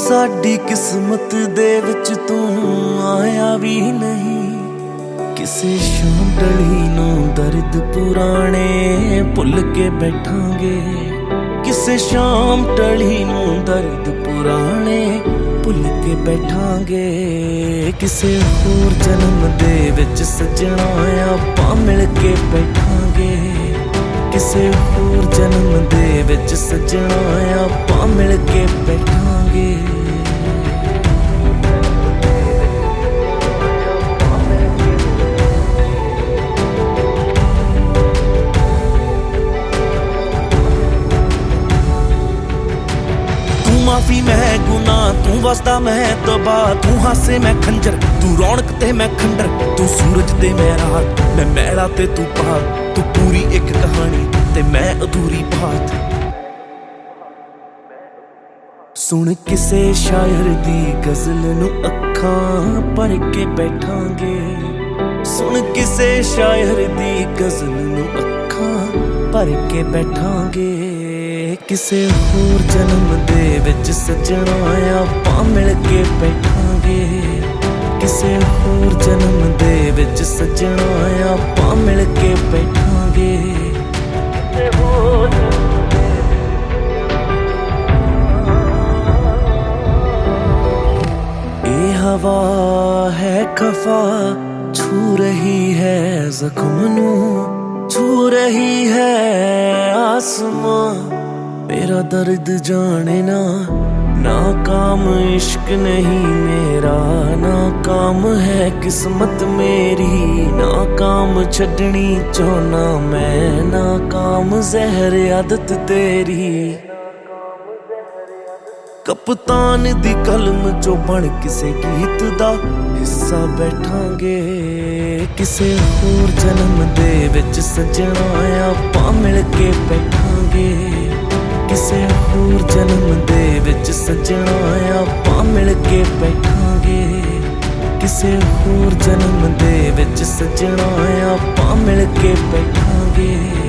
ਸਾਡੀ ਕਿਸਮਤ ਦੇ ਵਿੱਚ ਤੂੰ ਆਇਆ ਵੀ ਨਹੀਂ। ਕਿਸੇ ਸ਼ਾਮ ਢਲੀ ਨੂੰ ਦਰਦ ਪੁਰਾਣੇ ਭੁੱਲ ਕੇ ਬੈਠਾਂਗੇ। ਕਿਸੇ ਸ਼ਾਮ ਢਲੀ ਨੂੰ ਦਰਦ ਪੁਰਾਣੇ ਭੁੱਲ ਕੇ ਬੈਠਾਂਗੇ। ਕਿਸੇ ਹੋਰ ਜਨਮ ਦੇ ਵਿੱਚ ਸੱਜਣਾ ਆਪਾਂ ਮਿਲ ਕੇ ਬੈਠਾਂਗੇ। ਕਿਸੇ ਹੋਰ ਜਨਮ ਦੇ ਵਿੱਚ ਸੱਜਣਾ ਆਪਾਂ ਮਿਲ ਕੇ ਬੈਠਾਂਗੇ। तू माफी मैं गुनाह, तू वसदा मैं तबाह। तू हासे मैं खंजर, तू रौनक ते मैं खंडर। तू सूरज ते मैं रात, मैं मैला ते तू पाक। तू पूरी एक कहानी ते मैं अधूरी बात। सुन किसे शायर दी गजल नू अखां भर के बैठांगे। सुन किसे शायर दी गजल नू अखां भर के बैठांगे। किसे होर जन्म दे विच सजना आपां मिल के बैठांगे। किसे होर जन्म दे विच सजना आपां मिल के बैठांगे। ये हवा है खफा, छू रही है जख्म नू, छू रही है आसमां। मेरा दर्द जाने ना, नाकाम इश्क नहीं मेरा। नाकाम है किस्मत मेरी, नाकाम छड्डनी चाहना मैं। नाकाम जहर आदत तेरी। कप्तान दी कलम चो बन किसे गीत दा हिस्सा बैठांगे। किसे होर जन्म दे विच सजना आपां मिल के बैठांगे। किसे होर जन्म दे विच सजना आपां मिल के बैठांगे। किसे होर जन्म दे विच सजना आपां मिल के बैठांगे।